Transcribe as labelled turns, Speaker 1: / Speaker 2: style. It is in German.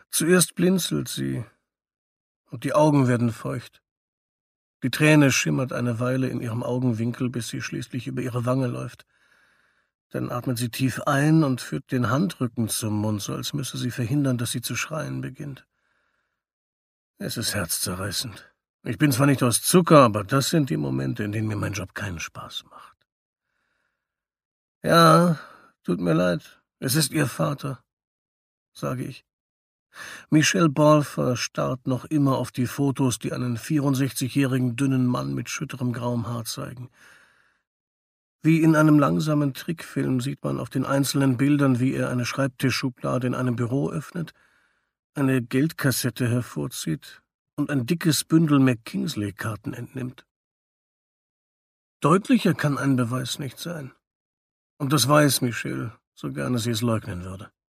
Speaker 1: Zuerst blinzelt sie, und die Augen werden feucht. Die Träne schimmert eine Weile in ihrem Augenwinkel, bis sie schließlich über ihre Wange läuft. Dann atmet sie tief ein und führt den Handrücken zum Mund, so als müsse sie verhindern, dass sie zu schreien beginnt. Es ist herzzerreißend. Ich bin zwar nicht aus Zucker, aber das sind die Momente, in denen mir mein Job keinen Spaß macht. Ja, tut mir leid. Es ist Ihr Vater, sage ich. Michelle Balfour starrt noch immer auf die Fotos, die einen 64-jährigen dünnen Mann mit schütterem grauem Haar zeigen. Wie in einem langsamen Trickfilm sieht man auf den einzelnen Bildern, wie er eine Schreibtischschublade in einem Büro öffnet, eine Geldkassette hervorzieht und ein dickes Bündel McKinsley-Karten entnimmt. Deutlicher kann ein Beweis nicht sein. Und das weiß Michelle, so gerne sie es leugnen würde.